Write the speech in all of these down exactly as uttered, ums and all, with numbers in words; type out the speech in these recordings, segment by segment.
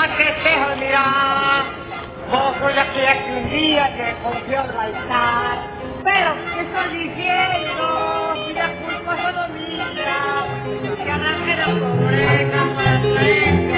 que tejo, mira. Vos soy aquella que un día te confió al altar. Pero, ¿qué estoy diciendo? Si la culpa es solo mía. Que arranque la pobreza para el frente.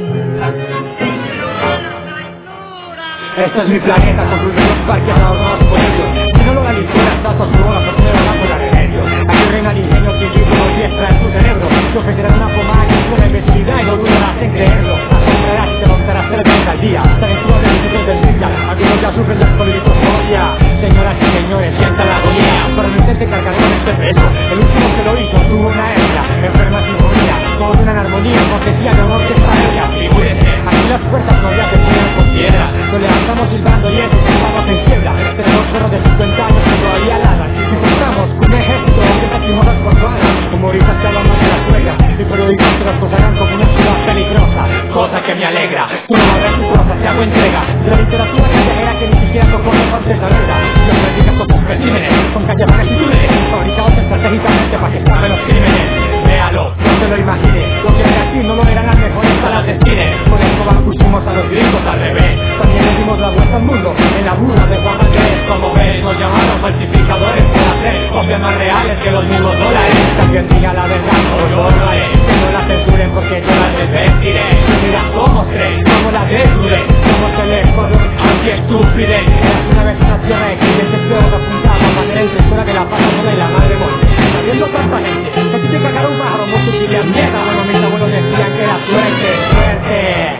Este es mi planeta, construir los parques adornados por ellos. Si no lo da ligera, estás a su hora, pero no le da por la remedio. Aquí reina el ingenio que vive los diestra en tu cerebro. Te ofrecerán una pomada que es una imbecilidad y no dudarás en creerlo. Asombrarás y te montarás tres veces al día. Tan suave de disfrutos del día. Algunos ya sufren la colibitofobia. Señoras y señores, sientan la agonía. Pero no intente cargar con este peso. El último que lo hizo tuvo una hembra, enferma sin moría. Todos en armonía, cortesía de honor que está ella. Figúrese, aquí las puertas no ya se tiran con piedra. No le estamos silbando y eso estamos en quiebra. Tenemos perros de cincuenta años que todavía ladran. Y contamos con un ejército de lastimosas portuanas, humoristas que hablan más de la suegra y periodistas que las posarán como una ciudad peligrosa. Cosa que me alegra, tú no habrás tu cosa, te hago entrega de la literatura callejera que ni siquiera tocó de parte sagrada. Los predicas con especímenes, con callabanes y túneles, fabricados estratégicamente para que escapen los crímenes. Véalo, no se lo imagine, lo que era aquí no lo eran las mejores salas de cine. Por eso pusimos a los gringos al revés. También le dimos la vuelta al mundo en la burla de Juan Valdez. Como ves, nos llamaron falsificadores por hacer copias más reales que los mismos dólares. También diga la verdad, no yo lo haré. Que no la censuren porque yo la desvestiré. Mira cómo creen, cómo la desnudé, cómo se les corre así estupidez. Eras una vez una tierra de creyentes que nos apuntaba a manera encensura de la paz y la madre monte. Sabiendo tanta gente, que si te cagara un pájaro no supirías mierda. Bueno, mis abuelos decían que era suerte, suerte.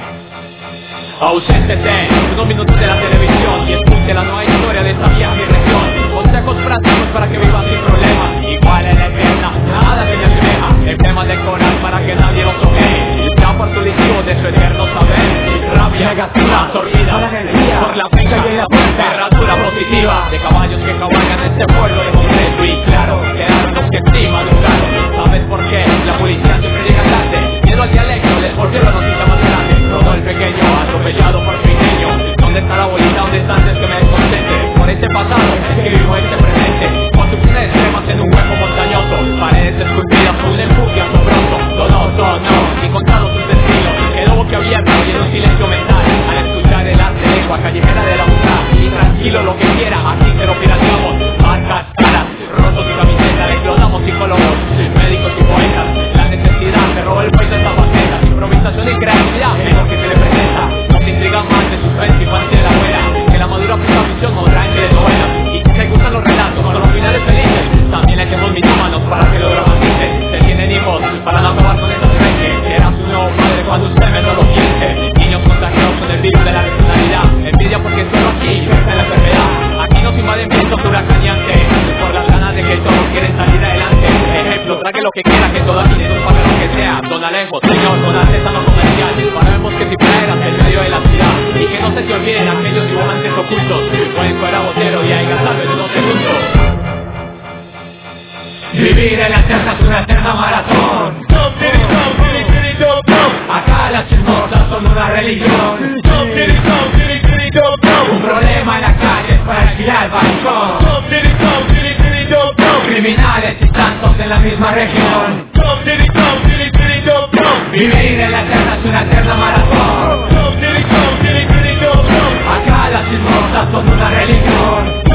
Auséntese unos minutos de la televisión y escuche la nueva historia de esta vieja mi región. Consejos prácticos para que vivas sin problemas. Igual en la eterna, nada se me asemeja. Emblemas de coral para que nadie los toque. El plan partulitivo de su eterno saber. Rabia negativa, absorbida por la fecha y la temperatura positiva de caballos que cabalgan en este pueblo de concreto. Y claro, quedaron los que sí madrugaron. ¿Sabes por qué? La policía siempre llega tarde. Miedo al dialecto, les volvió la noticia más grande. Rodó el pequeño, atropellado por su ingenio. ¿Dónde está la bolita? ¿Dónde está antes que me desconcentre? Por este pasado es que vivo este presente. Construcciones extremas en un hueco montañoso. Paredes esculpidas con un empuje asombroso. Donoso, no, ni contados sus destinos. Quedó boquiabierto y en un silencio mental al escuchar el arte lengua callejera de la ciudad. Y tranquilo lo que quiera, aquí se lo pirateamos. Marcas, caras, rotos y camisetas. Explotamos psicólogos, médicos y poetas. La necesidad se robó el país de esta faceta. Improvisación y creatividad es lo que se le presenta. Nos intrigan más de suspense y parte de la abuela que la madura puta visión o ranche de novela. Y si te gustan los relatos con los finales felices, también le hacemos mitómanos para que lo dramaticen. Se tienen hijos para no acabar con esa frente. Será su nuevo padre cuando usted menos lo piense. Niños contagiados con el virus de la regionalidad. Envidia porque solo aquí está la enfermedad. Aquí nos invaden vientos huracaneantes por las ganas de que todos quieren salir adelante. Ejemplo, trague lo que quiera, que toda dinero paga lo que sea. Don Alejo, señor, don artesano comercial. Sabemos que si fueras el medio de la ciudad. Y que no se te olviden aquellos dibujantes ocultos. Pueden fuera botero y hay gastarlo en unos segundos. Vivir en la eterna es una eterna maratón. Acá las chismosas son una religión. Un problema en la calle es para alquilar el balcón. Criminales y santos en la misma región. Vivir en la eterna es una eterna maratón. Acá las chismosas son una religión.